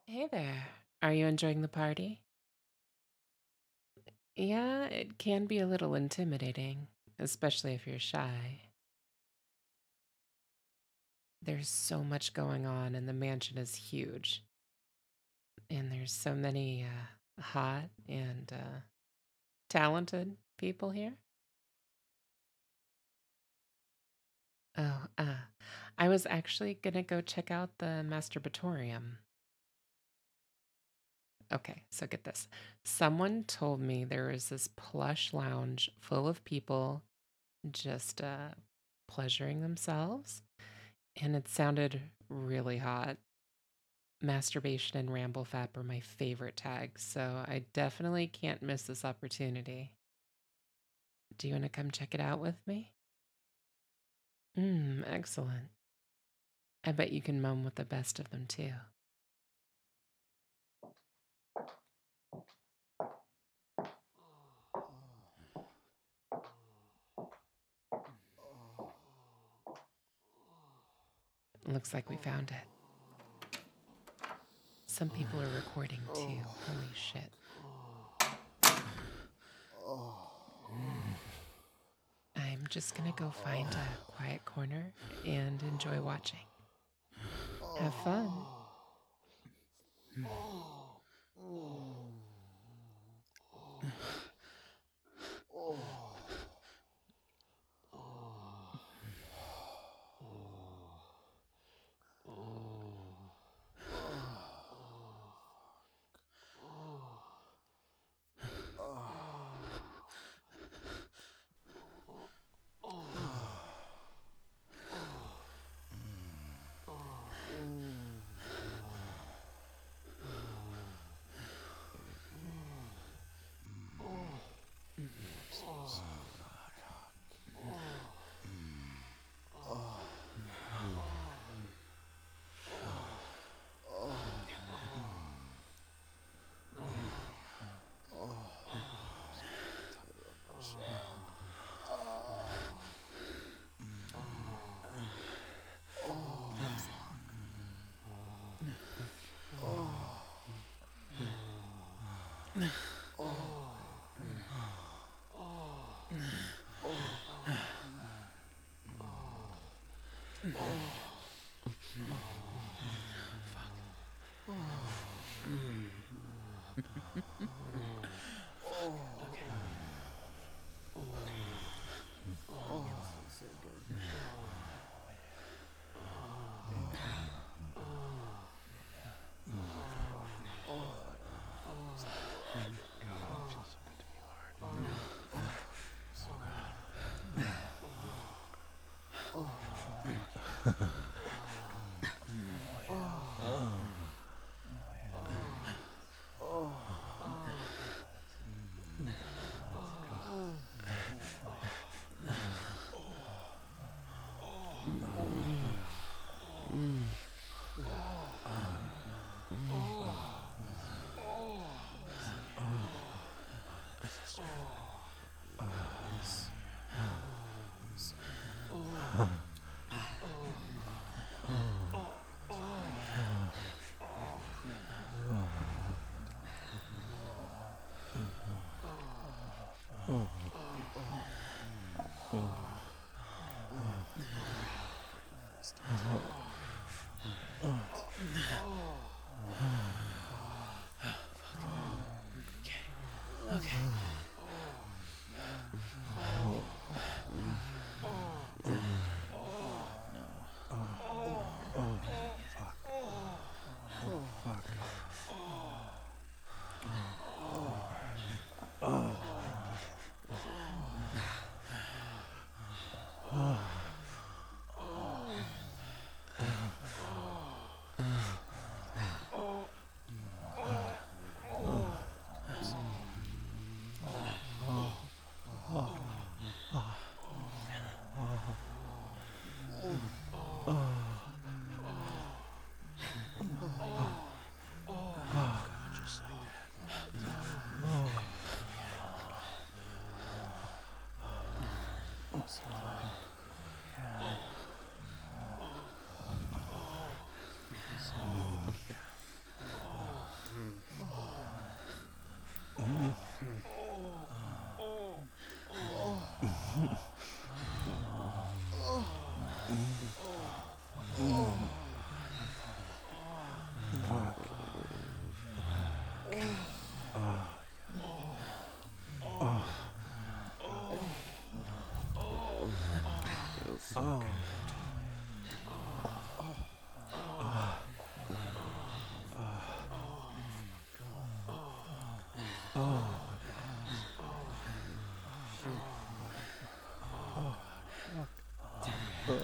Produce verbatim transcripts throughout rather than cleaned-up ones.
Hey there. Are you enjoying the party? Yeah, it can be a little intimidating, especially if you're shy. There's so much going on, and the mansion is huge. And there's so many uh, hot and uh, talented people here. Oh, uh, I was actually gonna go check out the masturbatorium. Okay, so get this. Someone told me there was this plush lounge full of people just uh, pleasuring themselves. And it sounded really hot. Masturbation and ramble fap are my favorite tags, so I definitely can't miss this opportunity. Do you want to come check it out with me? Mmm, excellent. I bet you can moan with the best of them too. Looks like we found it. Some people are recording too. Holy shit. I'm just gonna go find a quiet corner and enjoy watching. Have fun.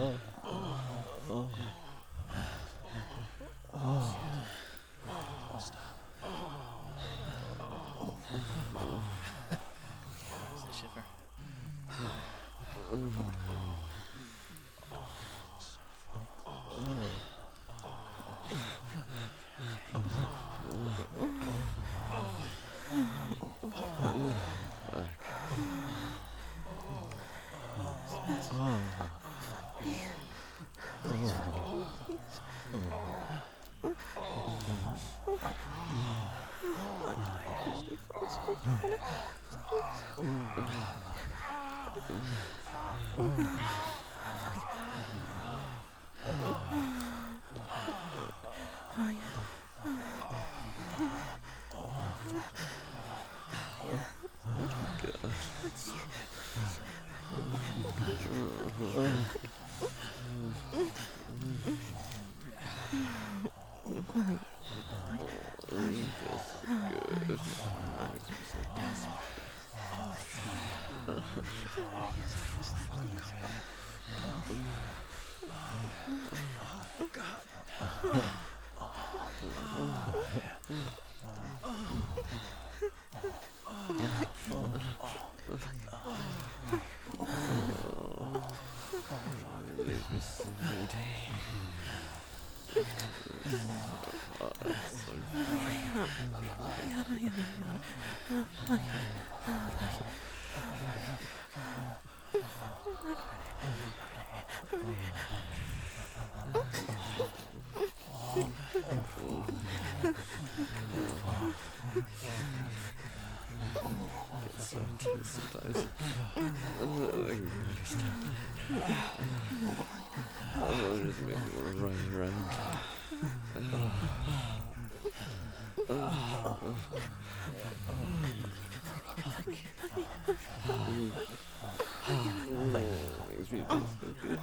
It's a shiver. So intense sometimes. Oh, it just makes me want to run around. Makes me feel so good.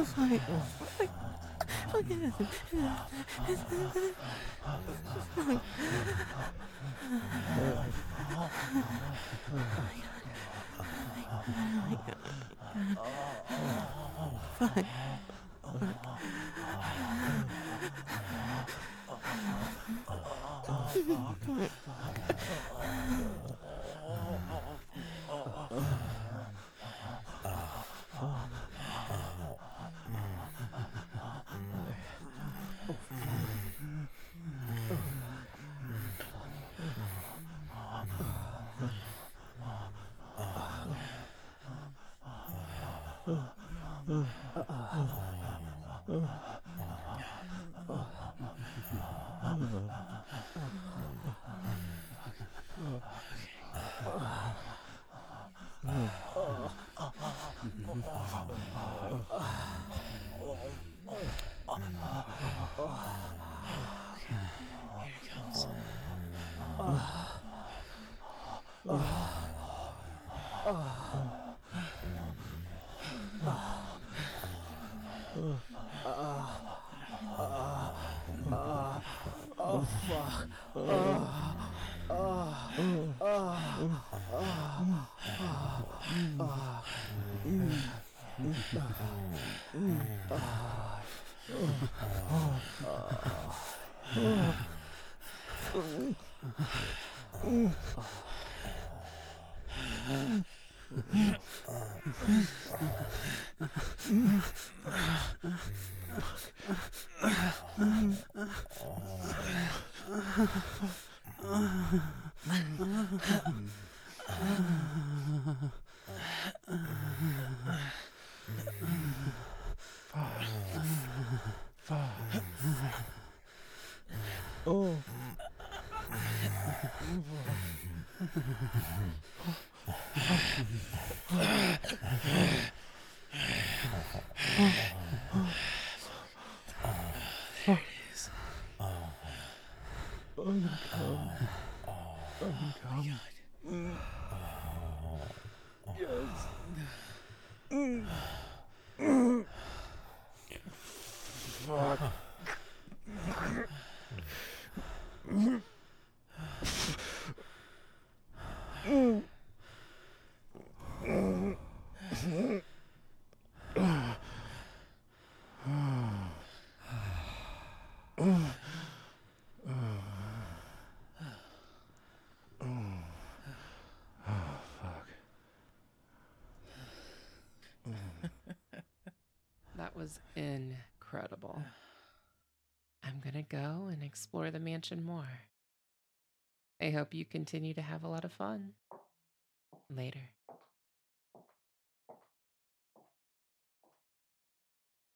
Here it comes. There it is. Oh my God. That was incredible. I'm going to go and explore the mansion more. I hope you continue to have a lot of fun. Later.